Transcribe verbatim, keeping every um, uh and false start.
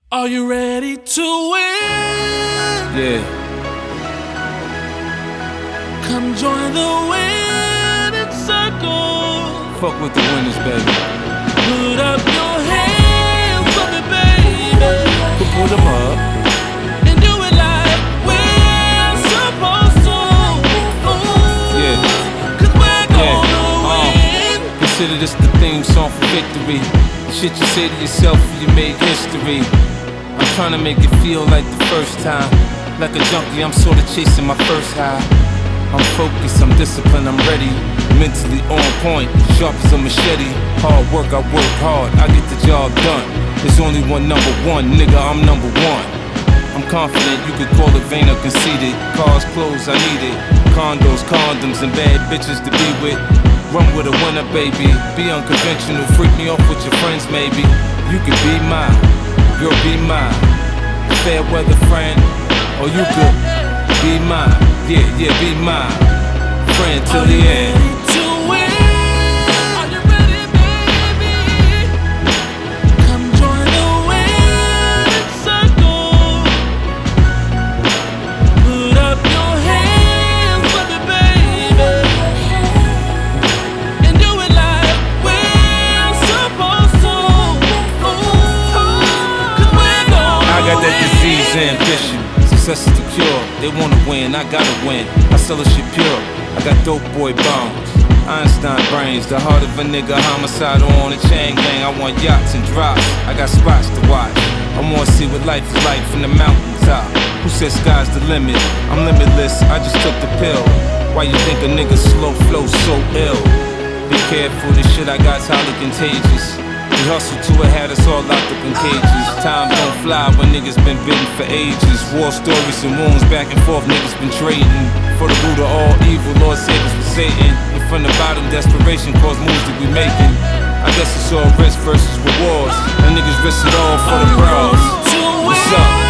Are you ready to win? Yeah. Come join the winning circle. Fuck with the winners, baby. Put up your hands for me, baby. Put them up. And do it like we're supposed to. Ooh, Yeah. Cause we're Yeah. gonna Uh, win. Consider this the theme song for victory. The shit you say to yourself when you made history. I'm trying to make it feel like the first time. Like a junkie, I'm sorta chasing my first high. I'm focused, I'm disciplined, I'm ready. Mentally on point, sharp as a machete. Hard work, I work hard, I get the job done. There's only one number one, nigga, I'm number one. I'm confident you could call it vain or conceited. Cars, clothes, I need it. Condos, condoms, and bad bitches to be with. Run with a winner, baby. Be unconventional, freak me off with your friends, maybe. You could be mine, girl, be mine. Fair weather friend, or you could be mine. Yeah, yeah, be mine. Friend till the end. Ready to win? Are you ready, baby? Come join the winning circle. Put up your hands for me, baby. And do it like we're supposed to. Ooh, Cause we're gonna I got that win. disease ambition. Success is the cure. They wanna win, I gotta win. I sell a shit pure. I got dope boy bombs, Einstein brains. The heart of a nigga, homicidal on a chain gang. I want yachts and drops. I got spots to watch. I wanna see what life is like from the mountaintop. Who said sky's the limit? I'm limitless. I just took the pill. Why you think a nigga slow flow so ill? Be careful, this shit I got's highly contagious. We hustle to it, had us all locked up in cages. Time don't fly when niggas been bitten for ages. War stories and wounds back and forth, niggas been trading. For the root of all evil, Lord save us from Satan. And from the bottom, desperation caused moves that we making. I guess it's all risk versus rewards. And nigges risk it all for the bros. What's up?